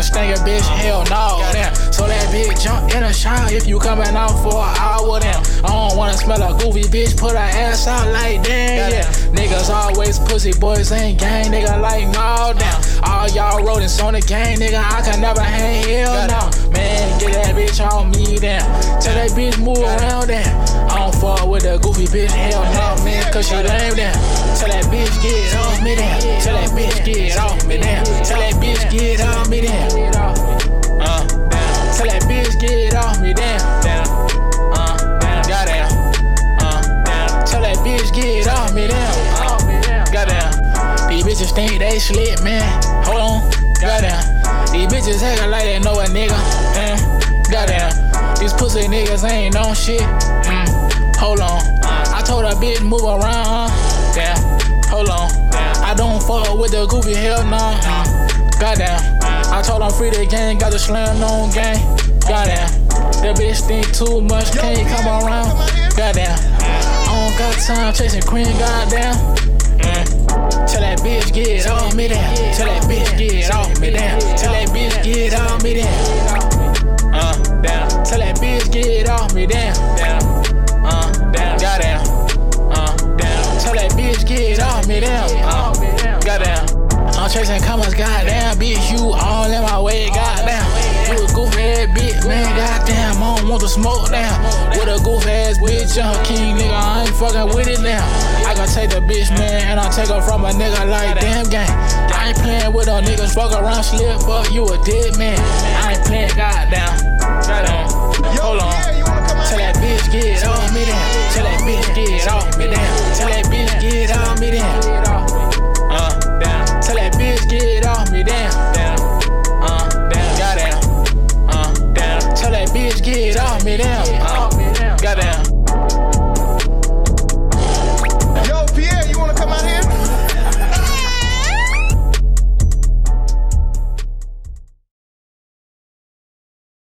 nigga stinking bitch, hell no, damn. So that bitch jump in the shower if you coming out for an hour, damn. I don't wanna smell a goofy bitch, put her ass out like damn, yeah. Niggas always pussy, boys ain't gang, nigga like no, damn. All y'all rodents on the gang, nigga, I can never hang, hell no. Man, get that bitch on me, damn. Tell that bitch move around, damn. I don't fuck with a goofy bitch, hell no, man, cause she lame, damn. Tell that bitch get off me, damn. Tell that bitch get off me, damn. Tell that bitch get off me, damn. Tell that bitch get off me, damn. Goddamn. Tell that bitch get off me, damn. Goddamn. These bitches think they slick, man. Hold on. Goddamn. These bitches acting like they know a nigga. Goddamn. These pussy niggas ain't on shit. Hold on. I told a bitch move around, damn. Hold on. I don't fuck with the goofy, hell no. Goddamn. I told him free the gang, got the slam on gang. Goddamn. That bitch think too much, can't come around. Goddamn. I don't got time chasing queen, goddamn. Tell that bitch get off me damn. Tell that bitch get off me damn. Tell that bitch get off me damn. Damn. Tell that bitch get off me damn. Damn. Goddamn. Damn. Tell that bitch get off me damn. Goddamn. I'm chasing commas, goddamn, bitch, you all in my way, goddamn. You a goofy ass bitch, man, goddamn, I don't want to smoke down. With a goofy ass bitch, I'm a king, nigga, I ain't fucking with it now. I gon' take the bitch, man, and I'll take her from a nigga like damn gang. I ain't playing with no niggas, fuck around, slip up, you a dead man. I ain't playing, goddamn. Hold on. Tell that bitch get off me, damn. Tell that bitch get off me, damn. Tell that bitch get